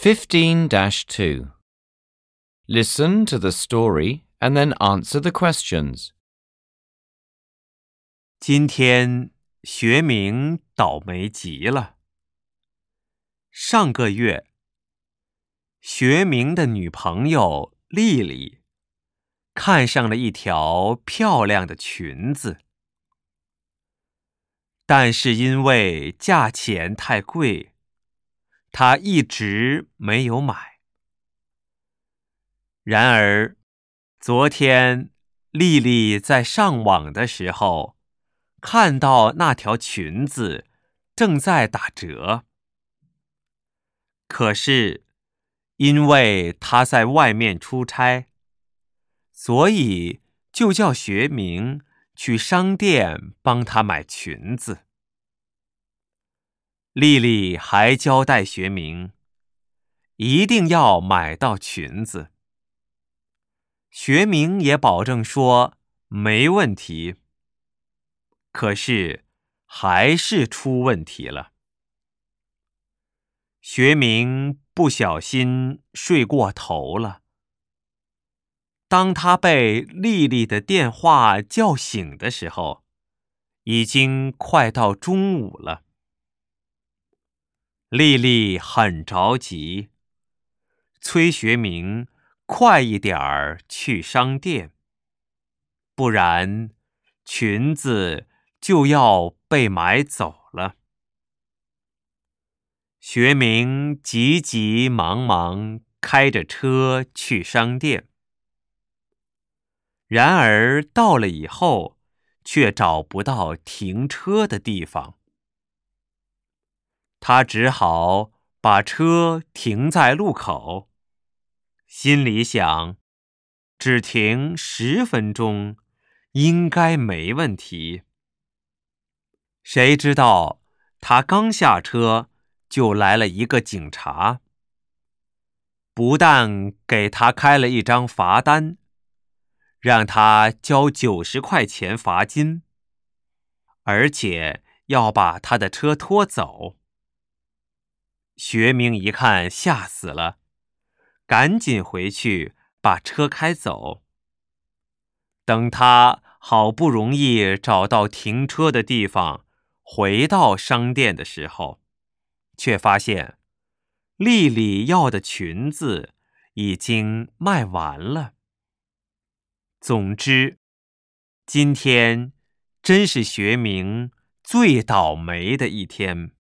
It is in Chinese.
15-2. Listen to the story and then answer the questions. 今天学明倒霉极了。上个月，学明的女朋友丽丽看上了一条漂亮的裙子，但是因为价钱太贵，她一直没有买。然而，昨天丽丽在上网的时候，看到那条裙子正在打折。可是，因为她在外面出差，所以就叫学明去商店帮她买裙子。丽丽还交代学明，一定要买到裙子。学明也保证说没问题。可是，还是出问题了。学明不小心睡过头了。当他被丽丽的电话叫醒的时候，已经快到中午了。丽丽很着急，催学明快一点儿去商店，不然裙子就要被买走了。学明急急忙忙开着车去商店，然而到了以后，却找不到停车的地方。他只好把车停在路口，心里想，只停10分钟，应该没问题。谁知道他刚下车，就来了一个警察，不但给他开了一张罚单，让他交90块钱罚金，而且要把他的车拖走。学明一看吓死了，赶紧回去把车开走。等他好不容易找到停车的地方，回到商店的时候，却发现丽丽要的裙子已经卖完了。总之，今天真是学明最倒霉的一天。